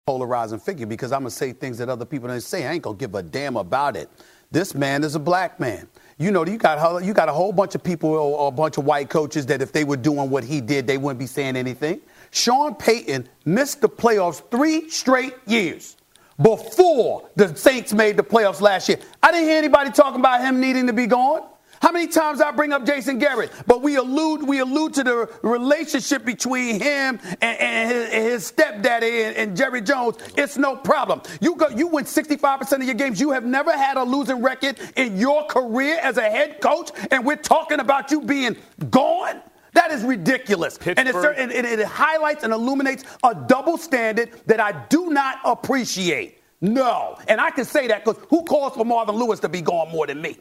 polarizing figure because I'm going to say things that other people don't say. I ain't going to give a damn about it. This man is a black man. You know, you got a whole bunch of people or a bunch of white coaches that if they were doing what he did, they wouldn't be saying anything. Sean Payton missed the playoffs 3 straight years before the Saints made the playoffs last year. I didn't hear anybody talking about him needing to be gone. How many times I bring up Jason Garrett? But we allude to the relationship between him and his stepdaddy and Jerry Jones. It's no problem. You win 65% of your games. You have never had a losing record in your career as a head coach, and we're talking about you being gone? That is ridiculous. And it highlights and illuminates a double standard that I do not appreciate. No. And I can say that because who calls for Marvin Lewis to be gone more than me?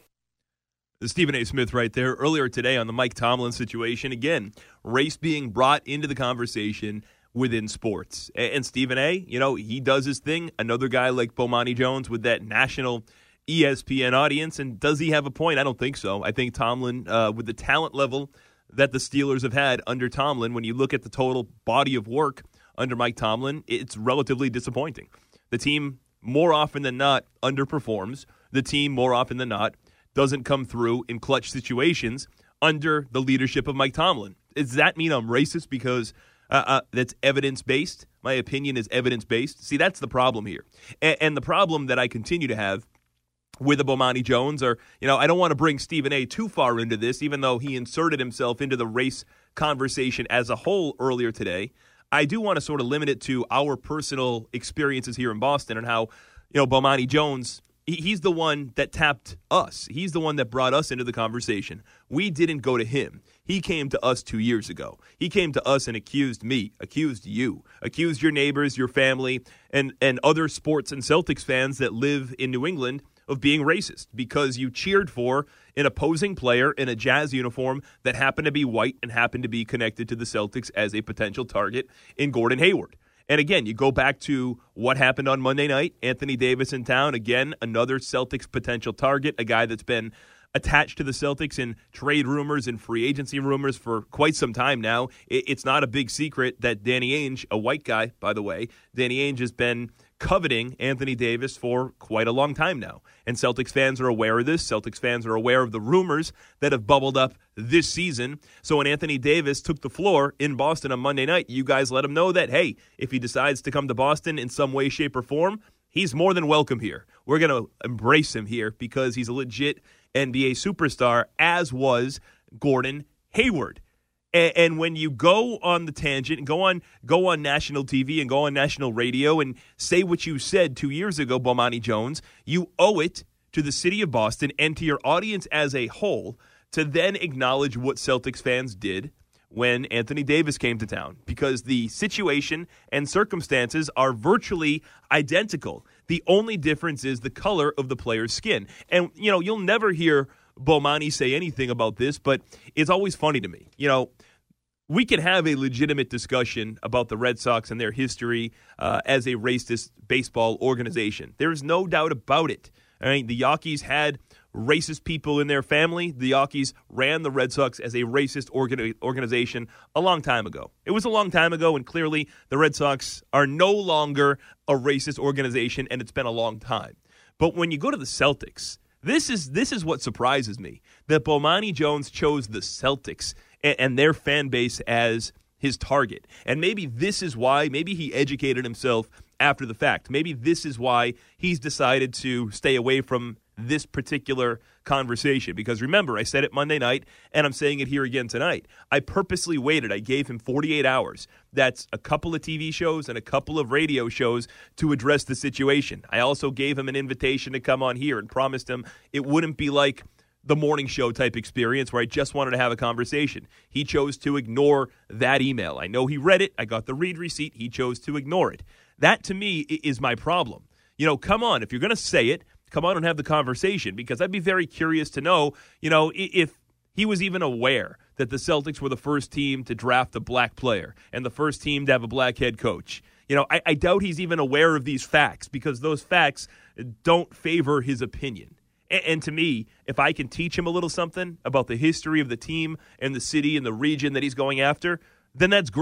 Stephen A. Smith right there earlier today on the Mike Tomlin situation. Again, race being brought into the conversation within sports. And Stephen A., you know, he does his thing. Another guy like Bomani Jones with that national ESPN audience. And does he have a point? I don't think so. I think Tomlin, with the talent level that the Steelers have had under Tomlin, when you look at the total body of work under Mike Tomlin, it's relatively disappointing. The team, more often than not, underperforms. The team, more often than not, doesn't come through in clutch situations under the leadership of Mike Tomlin. Does that mean I'm racist because that's evidence-based? My opinion is evidence-based. See, that's the problem here. And the problem that I continue to have with a Bomani Jones, or, you know, I don't want to bring Stephen A. too far into this, even though he inserted himself into the race conversation as a whole earlier today. I do want to sort of limit it to our personal experiences here in Boston and how, you know, Bomani Jones, he's the one that tapped us. He's the one that brought us into the conversation. We didn't go to him. He came to us 2 years ago. He came to us and accused me, accused you, accused your neighbors, your family, and other sports and Celtics fans that live in New England of being racist because you cheered for an opposing player in a Jazz uniform that happened to be white and happened to be connected to the Celtics as a potential target in Gordon Hayward. And again, you go back to what happened on Monday night. Anthony Davis in town. Again, another Celtics potential target, a guy that's been attached to the Celtics in trade rumors and free agency rumors for quite some time now. It's not a big secret that Danny Ainge, a white guy, by the way, Danny Ainge has been coveting Anthony Davis for quite a long time now. And Celtics fans are aware of this. Celtics fans are aware of the rumors that have bubbled up this season. So when Anthony Davis took the floor in Boston on Monday night, you guys let him know that, hey, if he decides to come to Boston in some way, shape, or form, he's more than welcome here. We're going to embrace him here because he's a legit NBA superstar, as was Gordon Hayward. And when you go on the tangent and go on national TV and go on national radio and say what you said 2 years ago, Bomani Jones, you owe it to the city of Boston and to your audience as a whole to then acknowledge what Celtics fans did when Anthony Davis came to town, because the situation and circumstances are virtually identical. The only difference is the color of the player's skin. And, you know, you'll never hear Bomani say anything about this, but it's always funny to me. You know, we can have a legitimate discussion about the Red Sox and their history as a racist baseball organization. There's no doubt about it. I mean, the Yankees had racist people in their family. The Yankees ran the Red Sox as a racist organization a long time ago. It was a long time ago, and clearly the Red Sox are no longer a racist organization, and it's been a long time. But when you go to the Celtics, this is what surprises me, that Bomani Jones chose the Celtics and their fan base as his target. And maybe this is why, maybe he educated himself after the fact. Maybe this is why he's decided to stay away from this particular conversation. Because remember, I said it Monday night, and I'm saying it here again tonight. I purposely waited. I gave him 48 hours. That's a couple of TV shows and a couple of radio shows to address the situation. I also gave him an invitation to come on here and promised him it wouldn't be like the morning show type experience where I just wanted to have a conversation. He chose to ignore that email. I know he read it. I got the read receipt. He chose to ignore it. That, to me, is my problem. You know, come on. If you're going to say it, come on and have the conversation, because I'd be very curious to know, you know, if he was even aware that the Celtics were the first team to draft a black player and the first team to have a black head coach. You know, I doubt he's even aware of these facts, because those facts don't favor his opinion. And to me, if I can teach him a little something about the history of the team and the city and the region that he's going after, then that's great.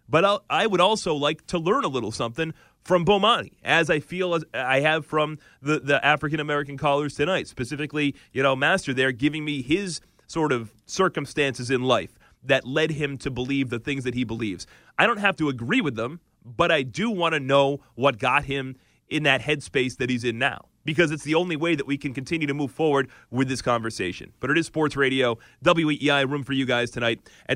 But I would also like to learn a little something from Bomani, as I feel as I have from the African-American callers tonight, specifically, Master there giving me his sort of circumstances in life that led him to believe the things that he believes. I don't have to agree with them, but I do want to know what got him in that headspace that he's in now, because it's the only way that we can continue to move forward with this conversation. But it is Sports Radio, WEEI, room for you guys tonight at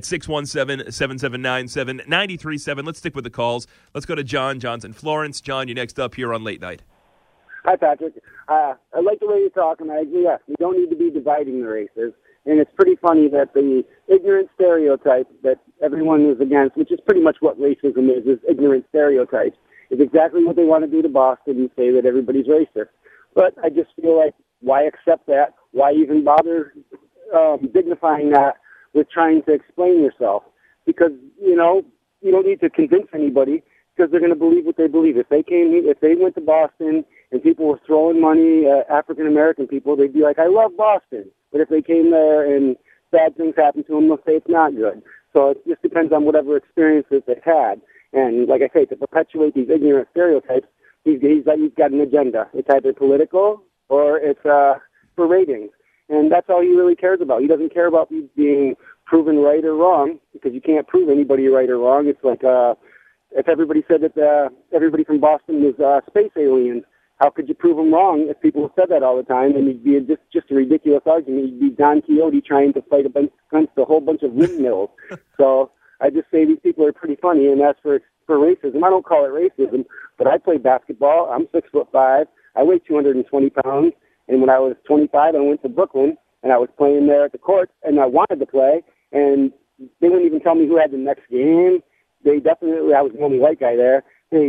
617-779-7937. Let's stick with the calls. Let's go to John. John's in Florence. John, you're next up here on Late Night. Hi, Patrick. I like the way you're talking. I agree. Yes, we don't need to be dividing the races. And it's pretty funny that the ignorant stereotype that everyone is against, which is pretty much what racism is ignorant stereotypes, is exactly what they want to do to Boston and say that everybody's racist. But I just feel like, why accept that? Why even bother dignifying that with trying to explain yourself? Because, you don't need to convince anybody, because they're going to believe what they believe. If they went to Boston and people were throwing money at African-American people, they'd be like, I love Boston. But if they came there and bad things happened to them, they'll say it's not good. So it just depends on whatever experiences they've had. And like I say, to perpetuate these ignorant stereotypes, he's got an agenda. It's either political or it's for ratings. And that's all he really cares about. He doesn't care about being proven right or wrong, because you can't prove anybody right or wrong. It's like if everybody said that everybody from Boston was space aliens, how could you prove them wrong if people said that all the time? And it'd be just a ridiculous argument. You'd be Don Quixote trying to fight against a whole bunch of windmills. So I just say these people are pretty funny, and that's for racism. I don't call it racism, but I play basketball. I'm 6'5". I weigh 220 pounds, and when I was 25, I went to Brooklyn, and I was playing there at the courts, and I wanted to play, and they wouldn't even tell me who had the next game. I was the only white guy there.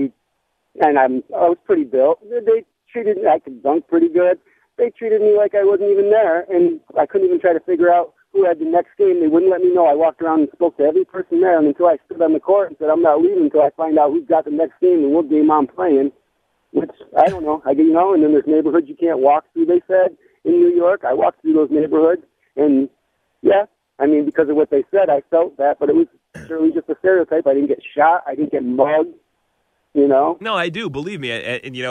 I was pretty built. They treated me, I could dunk pretty good. They treated me like I wasn't even there, and I couldn't even try to figure out who had the next game. They wouldn't let me know. I walked around and spoke to every person there, and until I stood on the court and said, I'm not leaving until I find out who's got the next game and what game I'm playing, which I don't know. And then there's neighborhoods you can't walk through, they said, in New York. I walked through those neighborhoods, and because of what they said, I felt that, but it was surely just a stereotype. I didn't get shot. I didn't get mugged. No, I do. Believe me.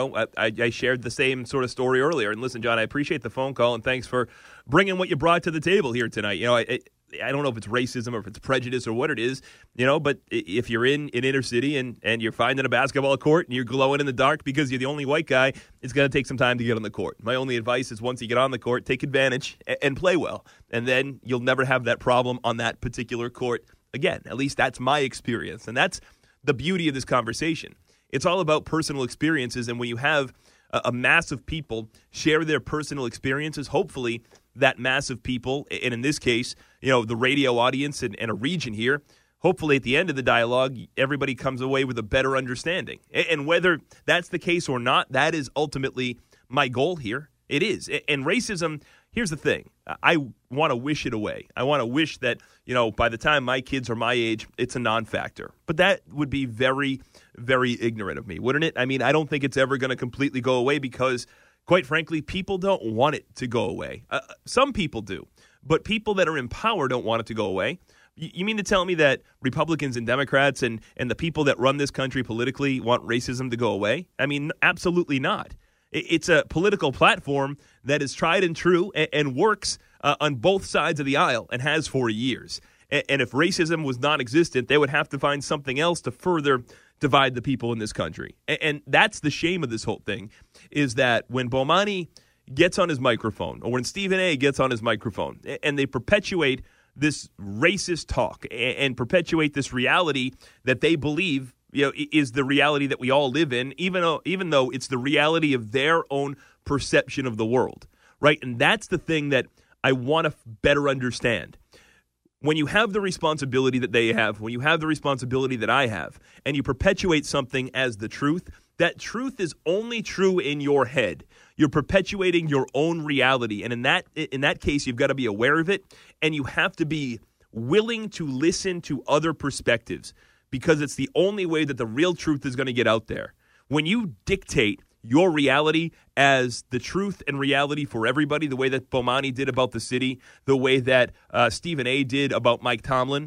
I shared the same sort of story earlier. And listen, John, I appreciate the phone call, and thanks for bringing what you brought to the table here tonight. I don't know if it's racism or if it's prejudice or what it is, but if you're in an inner city and you're finding a basketball court and you're glowing in the dark because you're the only white guy, it's going to take some time to get on the court. My only advice is once you get on the court, take advantage and play well. And then you'll never have that problem on that particular court again. At least that's my experience. And that's the beauty of this conversation. It's all about personal experiences, and when you have a mass of people share their personal experiences, hopefully that mass of people, and in this case, the radio audience and a region here, hopefully at the end of the dialogue, everybody comes away with a better understanding. And whether that's the case or not, that is ultimately my goal here. It is. And racism, here's the thing. I want to wish it away. I want to wish that, by the time my kids are my age, it's a non-factor. But that would be very, very ignorant of me, wouldn't it? I mean, I don't think it's ever going to completely go away because, quite frankly, people don't want it to go away. Some people do, but people that are in power don't want it to go away. You mean to tell me that Republicans and Democrats and the people that run this country politically want racism to go away? I mean, absolutely not. It's a political platform that is tried and true and works on both sides of the aisle and has for years. And if racism was non-existent, they would have to find something else to further divide the people in this country. And that's the shame of this whole thing, is that when Bomani gets on his microphone or when Stephen A. gets on his microphone and they perpetuate this racist talk and perpetuate this reality that they believe is the reality that we all live in, even though it's the reality of their own perception of the world, right? And that's the thing that I want to better understand. When you have the responsibility that they have, when you have the responsibility that I have, and you perpetuate something as the truth, that truth is only true in your head. You're perpetuating your own reality, and in that case, you've got to be aware of it, and you have to be willing to listen to other perspectives, because it's the only way that the real truth is going to get out there. When you dictate your reality as the truth and reality for everybody, the way that Bomani did about the city, the way that Stephen A. did about Mike Tomlin,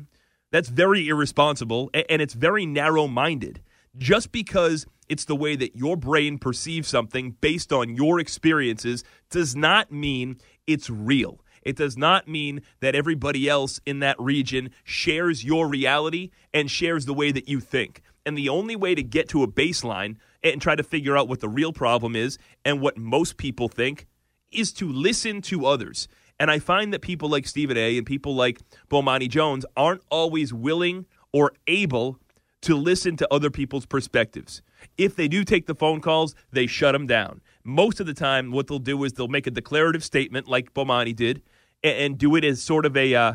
That's very irresponsible, and it's very narrow-minded. Just because it's the way that your brain perceives something based on your experiences does not mean it's real. It does not mean that everybody else in that region shares your reality and shares the way that you think. And the only way to get to a baseline and try to figure out what the real problem is and what most people think is to listen to others. And I find that people like Stephen A. and people like Bomani Jones aren't always willing or able to listen to other people's perspectives. If they do take the phone calls, they shut them down. Most of the time, what they'll do is they'll make a declarative statement like Bomani did and do it as sort of a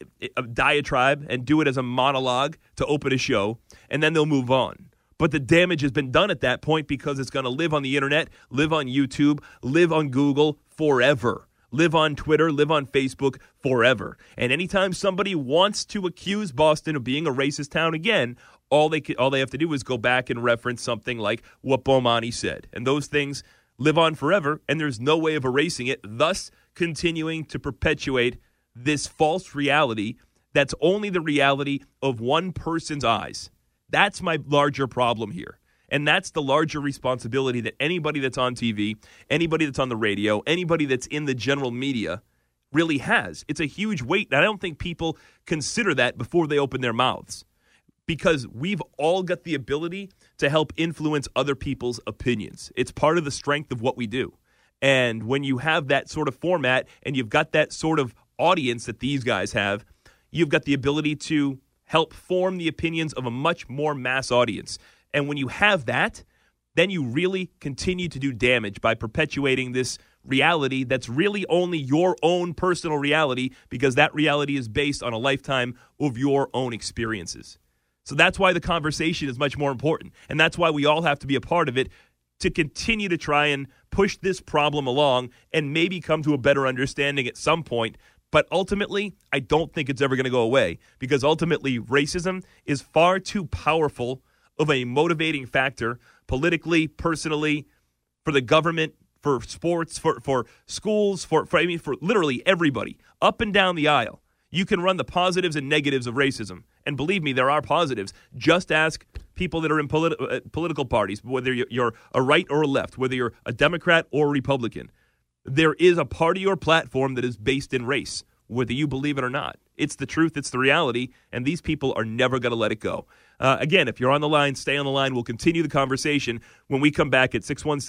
diatribe and do it as a monologue to open a show, and then they'll move on. But the damage has been done at that point because it's going to live on the internet, live on YouTube, live on Google forever. Live on Twitter, live on Facebook forever. And anytime somebody wants to accuse Boston of being a racist town again, all they have to do is go back and reference something like what Bomani said. And those things live on forever, and there's no way of erasing it, thus continuing to perpetuate this false reality that's only the reality of one person's eyes. That's my larger problem here. And that's the larger responsibility that anybody that's on TV, anybody that's on the radio, anybody that's in the general media really has. It's a huge weight, and I don't think people consider that before they open their mouths. Because we've all got the ability to help influence other people's opinions. It's part of the strength of what we do. And when you have that sort of format and you've got that sort of audience that these guys have, you've got the ability to help form the opinions of a much more mass audience. And when you have that, then you really continue to do damage by perpetuating this reality that's really only your own personal reality because that reality is based on a lifetime of your own experiences. So that's why the conversation is much more important. And that's why we all have to be a part of it to continue to try and push this problem along and maybe come to a better understanding at some point. But ultimately, I don't think it's ever going to go away because ultimately racism is far too powerful of a motivating factor politically, personally, for the government, for sports, for schools, for literally everybody, up and down the aisle. You can run the positives and negatives of racism. And believe me, there are positives. Just ask people that are in political parties, whether you're a right or a left, whether you're a Democrat or a Republican. There is a party or platform that is based in race, whether you believe it or not. It's the truth, it's the reality, and these people are never going to let it go. Again, if you're on the line, stay on the line. We'll continue the conversation when we come back at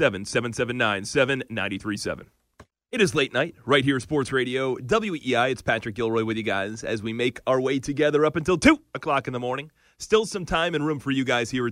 617-779-7937. It is late night, right here, Sports Radio, WEEI. It's Patrick Gilroy with you guys as we make our way together up until 2 o'clock in the morning. Still some time and room for you guys here at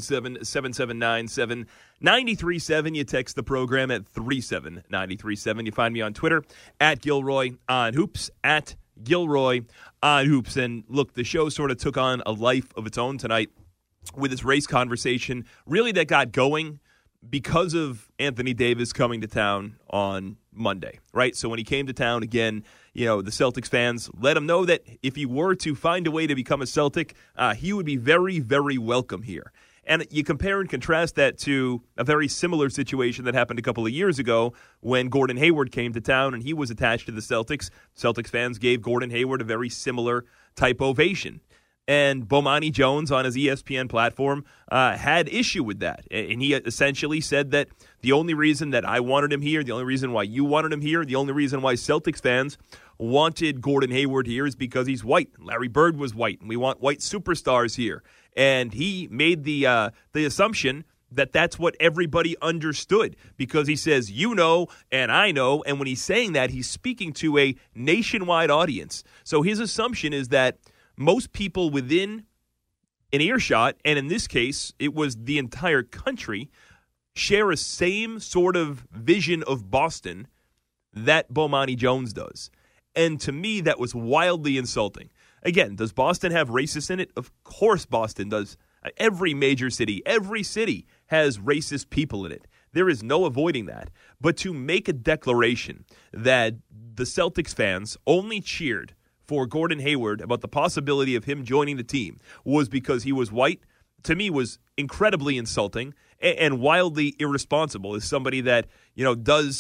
617-779-7937. You text the program at 37937. You find me on Twitter, at Gilroy on Hoops, at Gilroy on Hoops. And look, the show sort of took on a life of its own tonight with this race conversation, really that got going because of Anthony Davis coming to town on Monday, right? So when he came to town again, the Celtics fans let him know that if he were to find a way to become a Celtic, he would be very, very welcome here. And you compare and contrast that to a very similar situation that happened a couple of years ago when Gordon Hayward came to town and he was attached to the Celtics. Celtics fans gave Gordon Hayward a very similar type ovation. And Bomani Jones on his ESPN platform had issue with that. And he essentially said that the only reason that I wanted him here, the only reason why you wanted him here, the only reason why Celtics fans wanted Gordon Hayward here is because he's white. Larry Bird was white, and we want white superstars here. And he made the assumption that that's what everybody understood because he says, you know, and I know. And when he's saying that, he's speaking to a nationwide audience. So his assumption is that most people within an earshot, and in this case, it was the entire country, share a same sort of vision of Boston that Bomani Jones does. And to me, that was wildly insulting. Again, does Boston have racists in it? Of course Boston does. Every major city, every city has racist people in it. There is no avoiding that. But to make a declaration that the Celtics fans only cheered for Gordon Hayward about the possibility of him joining the team was because he was white, to me was incredibly insulting and wildly irresponsible as somebody that, does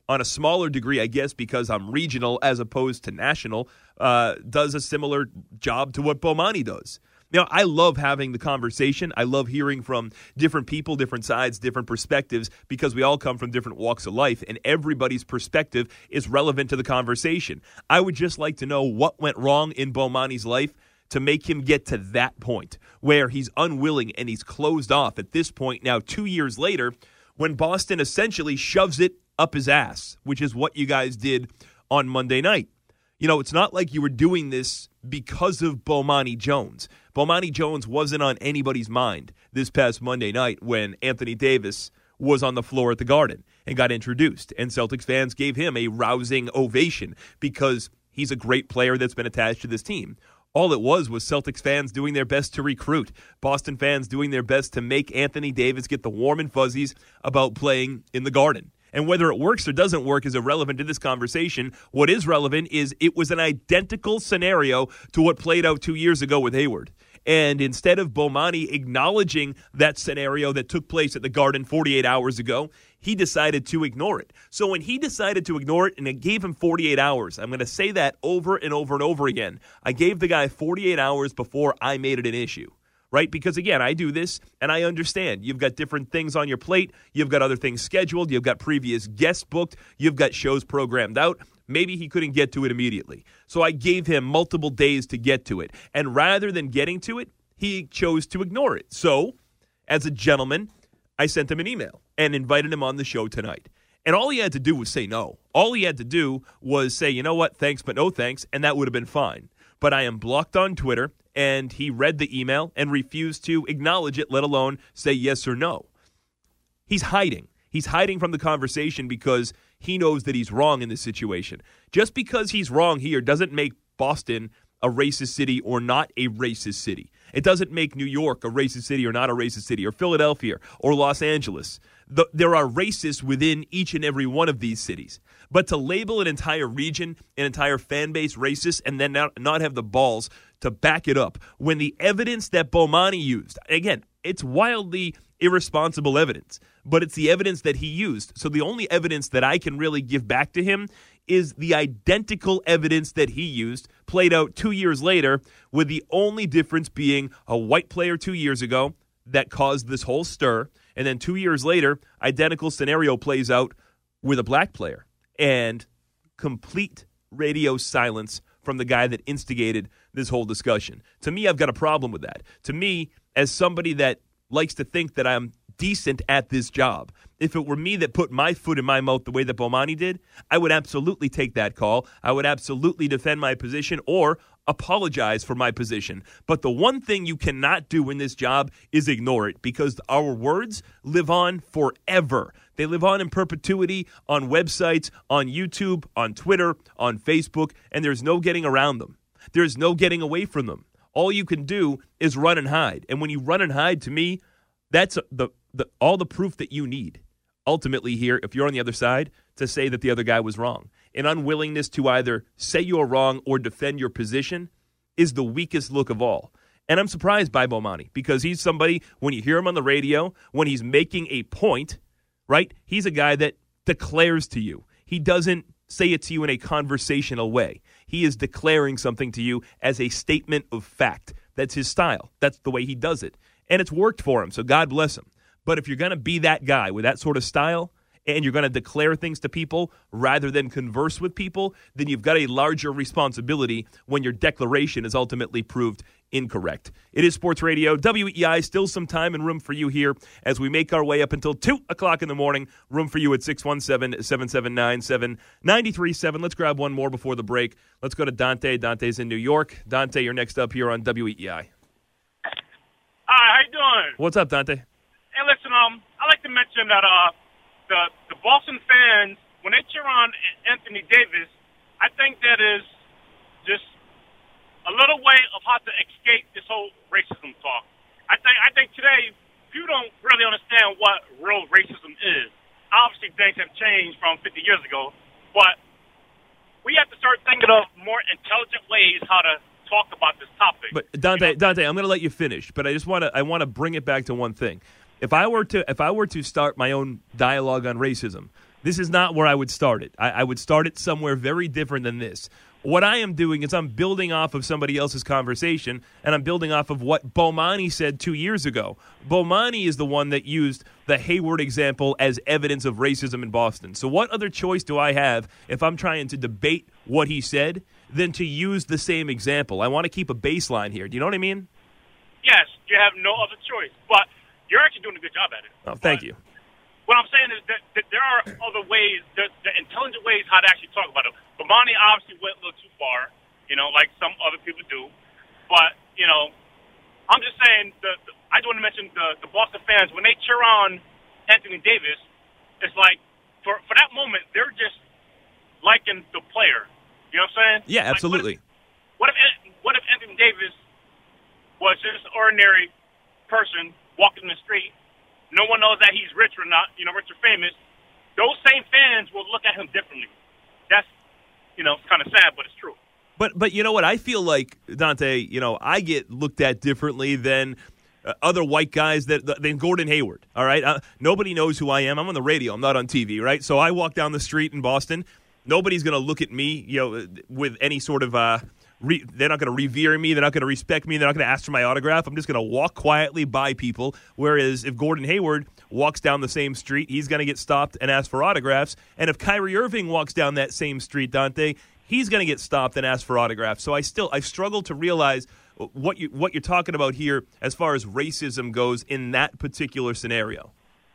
on a smaller degree, I guess, because I'm regional as opposed to national, does a similar job to what Bomani does. You know, I love having the conversation. I love hearing from different people, different sides, different perspectives, because we all come from different walks of life, and everybody's perspective is relevant to the conversation. I would just like to know what went wrong in Bomani's life to make him get to that point where he's unwilling and he's closed off at this point now 2 years later when Boston essentially shoves it up his ass, which is what you guys did on Monday night. You know, it's not like you were doing this because of Bomani Jones. Bomani Jones wasn't on anybody's mind this past Monday night when Anthony Davis was on the floor at the Garden and got introduced. And Celtics fans gave him a rousing ovation because he's a great player that's been attached to this team. All it was Celtics fans doing their best to recruit, Boston fans doing their best to make Anthony Davis get the warm and fuzzies about playing in the Garden. And whether it works or doesn't work is irrelevant to this conversation. What is relevant is it was an identical scenario to what played out 2 years ago with Hayward. And instead of Bomani acknowledging that scenario that took place at the Garden 48 hours ago, he decided to ignore it. So when he decided to ignore it, and it gave him 48 hours, I'm going to say that over and over and over again. I gave the guy 48 hours before I made it an issue. Right? Because, again, I do this, and I understand. You've got different things on your plate. You've got other things scheduled. You've got previous guests booked. You've got shows programmed out. Maybe he couldn't get to it immediately. So I gave him multiple days to get to it. And rather than getting to it, he chose to ignore it. So, as a gentleman, I sent him an email and invited him on the show tonight. And all he had to do was say no. All he had to do was say, you know what, thanks, but no thanks, and that would have been fine. But I am blocked on Twitter, and he read the email and refused to acknowledge it, let alone say yes or no. He's hiding. He's hiding from the conversation because he knows that he's wrong in this situation. Just because he's wrong here doesn't make Boston a racist city or not a racist city. It doesn't make New York a racist city or not a racist city, or Philadelphia or Los Angeles. There are racists within each and every one of these cities. But to label an entire region, an entire fan base racist, and then not have the balls to back it up, when the evidence that Bomani used, again, it's wildly irresponsible evidence, but it's the evidence that he used. So the only evidence that I can really give back to him is the identical evidence that he used, played out 2 years later, with the only difference being a white player 2 years ago that caused this whole stir, and then 2 years later, identical scenario plays out with a black player. And complete radio silence from the guy that instigated this whole discussion. To me, I've got a problem with that. To me, as somebody that likes to think that I'm decent at this job, if it were me that put my foot in my mouth the way that Bomani did, I would absolutely take that call. I would absolutely defend my position or apologize for my position. But the one thing you cannot do in this job is ignore it, because our words live on forever. They live on in perpetuity on websites, on YouTube, on Twitter, on Facebook, and there's no getting around them. There's no getting away from them. All you can do is run and hide. And when you run and hide, to me, that's all the proof that you need. Ultimately here, if you're on the other side, to say that the other guy was wrong. An unwillingness to either say you're wrong or defend your position is the weakest look of all. And I'm surprised by Bomani, because he's somebody, when you hear him on the radio, when he's making a point, right, he's a guy that declares to you. He doesn't say it to you in a conversational way. He is declaring something to you as a statement of fact. That's his style. That's the way he does it. And it's worked for him, so God bless him. But if you're going to be that guy with that sort of style, and you're going to declare things to people rather than converse with people, then you've got a larger responsibility when your declaration is ultimately proved incorrect. It is Sports Radio, WEEI, still some time and room for you here as we make our way up until 2 o'clock in the morning. Room for you at 617-779-7937. Let's grab one more before the break. Let's go to Dante. Dante's in New York. Dante, you're next up here on WEEI. Hi, how you doing? What's up, Dante? Hey, listen, I like to mention that the Boston fans, when they cheer on Anthony Davis, I think that is just a little way of how to escape this whole racism talk. I think today people don't really understand what real racism is. Obviously, things have changed from 50 years ago, but we have to start thinking of more intelligent ways how to talk about this topic. But Dante, I'm going to let you finish, but I want to bring it back to one thing. If I were to start my own dialogue on racism, This is not where I would start it. I would start it somewhere very different than this. What I am doing is I'm building off of somebody else's conversation, and I'm building off of what Bomani said 2 years ago. Bomani is the one that used the Hayward example as evidence of racism in Boston. So what other choice do I have if I'm trying to debate what he said than to use the same example? I want to keep a baseline here. Do you know what I mean? Yes, you have no other choice, but you're actually doing a good job at it. Oh, thank you. What I'm saying is that there are other ways, the intelligent ways how to actually talk about it. Bomani obviously went a little too far, like some other people do. But, I'm just saying, I just want to mention the Boston fans, when they cheer on Anthony Davis, it's like, for that moment, they're just liking the player. You know what I'm saying? Yeah, absolutely. What if Anthony Davis was just an ordinary person walking in the street? No one knows that he's rich or not, rich or famous. Those same fans will look at him differently. That's, it's kind of sad, but it's true. But you know what? I feel like, Dante, I get looked at differently than other white guys than Gordon Hayward, all right? Nobody knows who I am. I'm on the radio. I'm not on TV, right? So I walk down the street in Boston. Nobody's going to look at me, with any sort of they're not going to revere me. They're not going to respect me. They're not going to ask for my autograph. I'm just going to walk quietly by people. Whereas if Gordon Hayward walks down the same street, he's going to get stopped and ask for autographs. And if Kyrie Irving walks down that same street, Dante, he's going to get stopped and ask for autographs. So I struggle to realize what you're talking about here as far as racism goes in that particular scenario.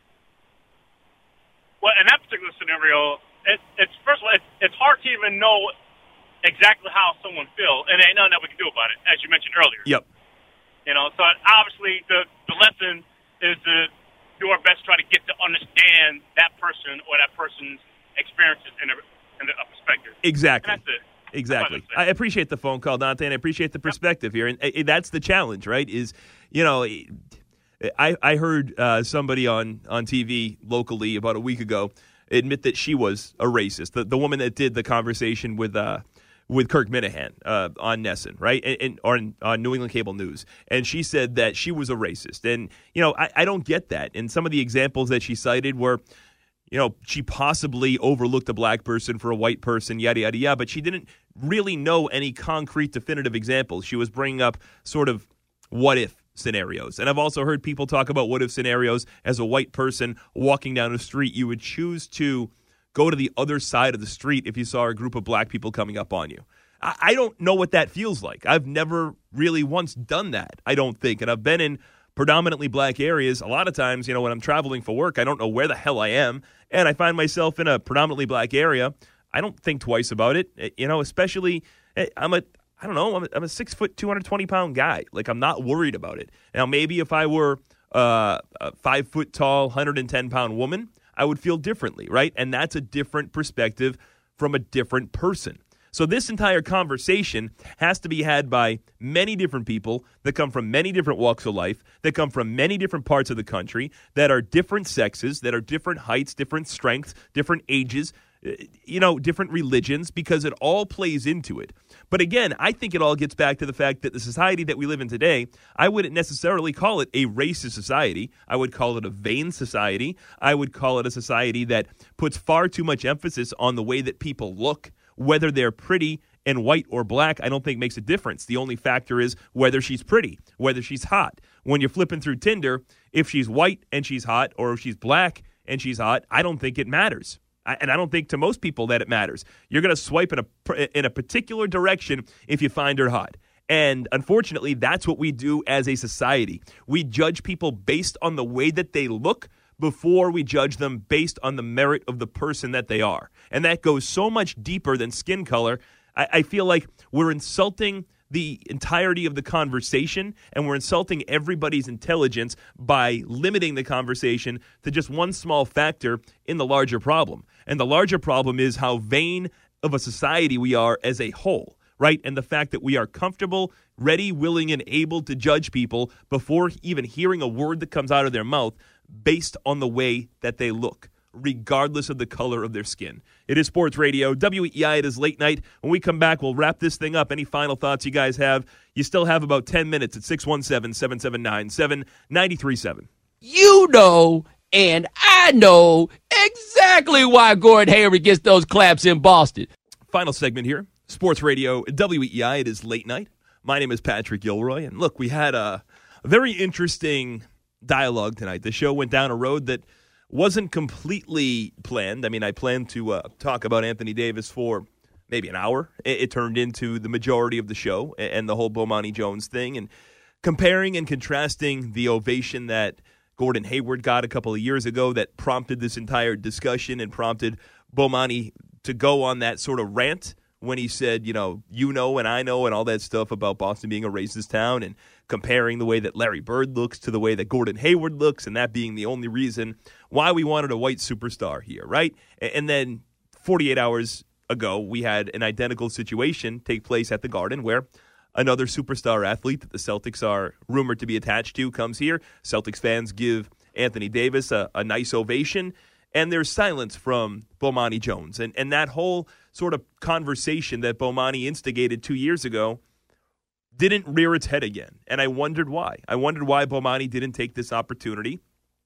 Well, in that particular scenario, it's first of all, it's hard to even know exactly how someone feels, and there ain't nothing that we can do about it, as you mentioned earlier. Yep. So obviously the lesson is to do our best to try to get to understand that person or that person's experiences in a perspective. Exactly. And that's it. Exactly. I appreciate the phone call, Dante, and I appreciate the perspective here. And that's the challenge, right, is, I heard somebody on TV locally about a week ago admit that she was a racist, the woman that did the conversation with Kirk Minahan on Nesson, right, on New England Cable News. And she said that she was a racist. And, I don't get that. And some of the examples that she cited were, she possibly overlooked a black person for a white person, yada, yada, yada, but she didn't really know any concrete definitive examples. She was bringing up sort of what-if scenarios. And I've also heard people talk about what-if scenarios as a white person walking down the street. You would choose to go to the other side of the street if you saw a group of black people coming up on you. I don't know what that feels like. I've never really once done that, I don't think. And I've been in predominantly black areas. A lot of times, when I'm traveling for work, I don't know where the hell I am. And I find myself in a predominantly black area. I don't think twice about it, especially I'm a 6 foot, 220 pound guy. Like, I'm not worried about it. Now, maybe if I were a 5 foot tall, 110 pound woman, I would feel differently, right? And that's a different perspective from a different person. So this entire conversation has to be had by many different people that come from many different walks of life, that come from many different parts of the country, that are different sexes, that are different heights, different strengths, different ages, different religions, because it all plays into it. But again, I think it all gets back to the fact that the society that we live in today, I wouldn't necessarily call it a racist society. I would call it a vain society. I would call it a society that puts far too much emphasis on the way that people look. Whether they're pretty and white or black, I don't think makes a difference. The only factor is whether she's pretty, whether she's hot. When you're flipping through Tinder, if she's white and she's hot, or if she's black and she's hot, I don't think it matters. And I don't think to most people that it matters. You're going to swipe in a particular direction if you find her hot. And unfortunately, that's what we do as a society. We judge people based on the way that they look before we judge them based on the merit of the person that they are. And that goes so much deeper than skin color. I feel like we're insulting the entirety of the conversation, and we're insulting everybody's intelligence by limiting the conversation to just one small factor in the larger problem. And the larger problem is how vain of a society we are as a whole, right? And the fact that we are comfortable, ready, willing, and able to judge people before even hearing a word that comes out of their mouth based on the way that they look, regardless of the color of their skin. It is Sports Radio, WEEI. It is late night. When we come back, we'll wrap this thing up. Any final thoughts you guys have? You still have about 10 minutes at 617-779-7937. And I know exactly why Gordon Hayward gets those claps in Boston. Final segment here. Sports Radio WEEI. It is late night. My name is Patrick Gilroy. And look, we had a very interesting dialogue tonight. The show went down a road that wasn't completely planned. I mean, I planned to talk about Anthony Davis for maybe an hour. It turned into the majority of the show and the whole Bomani Jones thing, and comparing and contrasting the ovation that Gordon Hayward got a couple of years ago that prompted this entire discussion and prompted Bomani to go on that sort of rant when he said, and I know and all that stuff about Boston being a racist town, and comparing the way that Larry Bird looks to the way that Gordon Hayward looks, and that being the only reason why we wanted a white superstar here, right? And then 48 hours ago, we had an identical situation take place at the Garden where another superstar athlete that the Celtics are rumored to be attached to comes here. Celtics fans give Anthony Davis a nice ovation, and there's silence from Bomani Jones. And that whole sort of conversation that Bomani instigated 2 years ago didn't rear its head again. And I wondered why. I wondered why Bomani didn't take this opportunity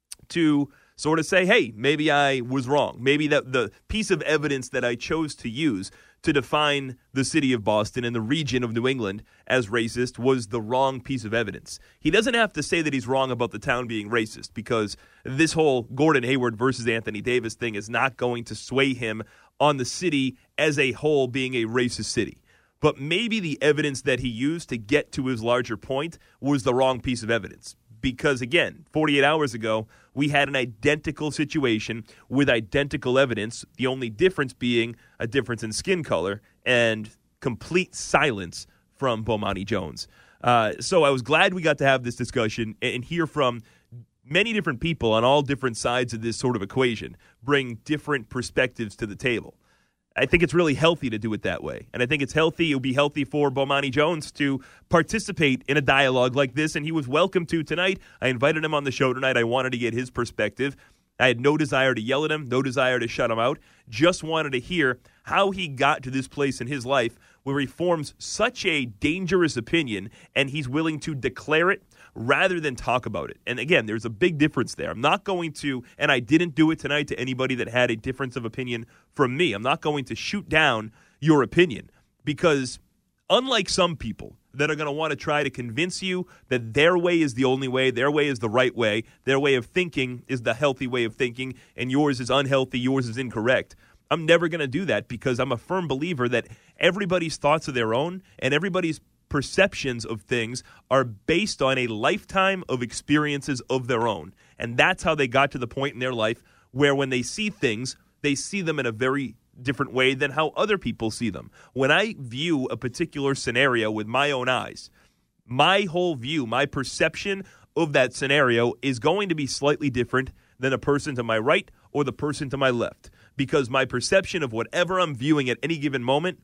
to sort of say, hey, maybe I was wrong. Maybe that the piece of evidence that I chose to use to define the city of Boston and the region of New England as racist was the wrong piece of evidence. He doesn't have to say that he's wrong about the town being racist, because this whole Gordon Hayward versus Anthony Davis thing is not going to sway him on the city as a whole being a racist city. But maybe the evidence that he used to get to his larger point was the wrong piece of evidence. Because, again, 48 hours ago, we had an identical situation with identical evidence, the only difference being a difference in skin color and complete silence from Bomani Jones. So I was glad we got to have this discussion and hear from many different people on all different sides of this sort of equation, bring different perspectives to the table. I think it's really healthy to do it that way. And I think it's healthy. It would be healthy for Bomani Jones to participate in a dialogue like this, and he was welcome to tonight. I invited him on the show tonight. I wanted to get his perspective. I had no desire to yell at him, no desire to shut him out. Just wanted to hear how he got to this place in his life where he forms such a dangerous opinion and he's willing to declare it rather than talk about it. And again, there's a big difference there. I'm not going to, and I didn't do it tonight to anybody that had a difference of opinion from me. I'm not going to shoot down your opinion, because unlike some people that are going to want to try to convince you that their way is the only way, their way is the right way, their way of thinking is the healthy way of thinking, and yours is unhealthy, yours is incorrect, I'm never going to do that, because I'm a firm believer that everybody's thoughts are their own and everybody's perceptions of things are based on a lifetime of experiences of their own. And that's how they got to the point in their life where when they see things, they see them in a very different way than how other people see them. When I view a particular scenario with my own eyes, my whole view, my perception of that scenario is going to be slightly different than a person to my right or the person to my left, because my perception of whatever I'm viewing at any given moment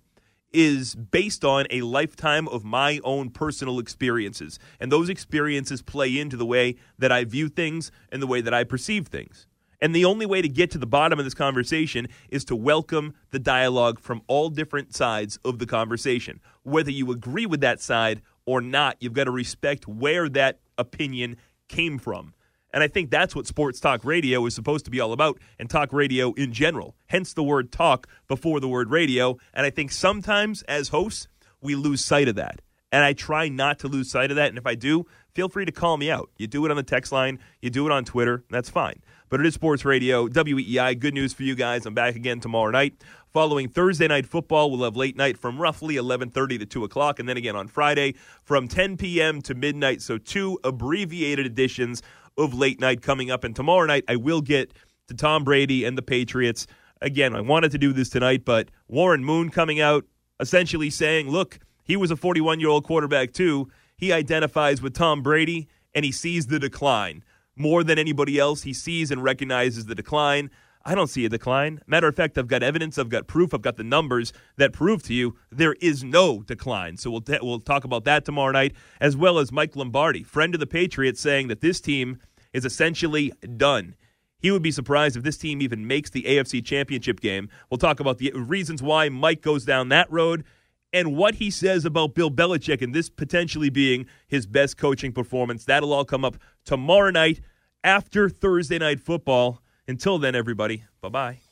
is based on a lifetime of my own personal experiences. And those experiences play into the way that I view things and the way that I perceive things. And the only way to get to the bottom of this conversation is to welcome the dialogue from all different sides of the conversation. Whether you agree with that side or not, you've got to respect where that opinion came from. And I think that's what sports talk radio is supposed to be all about, and talk radio in general. Hence the word talk before the word radio. And I think sometimes as hosts, we lose sight of that. And I try not to lose sight of that. And if I do, feel free to call me out. You do it on the text line. You do it on Twitter. That's fine. But it is Sports Radio, WEEI. Good news for you guys. I'm back again tomorrow night. Following Thursday Night Football, we'll have late night from roughly 11:30 to 2 o'clock. And then again on Friday from 10 p.m. to midnight. So 2 abbreviated editions of late night coming up. And tomorrow night, I will get to Tom Brady and the Patriots. Again, I wanted to do this tonight, but Warren Moon coming out essentially saying, look, he was a 41-year-old quarterback too. He identifies with Tom Brady, and he sees the decline. More than anybody else, he sees and recognizes the decline. I don't see a decline. Matter of fact, I've got evidence, I've got proof, I've got the numbers that prove to you there is no decline. So we'll talk about that tomorrow night, as well as Mike Lombardi, friend of the Patriots, saying that this team is essentially done. He would be surprised if this team even makes the AFC Championship game. We'll talk about the reasons why Mike goes down that road and what he says about Bill Belichick and this potentially being his best coaching performance. That'll all come up tomorrow night after Thursday Night Football. Until then, everybody, bye-bye.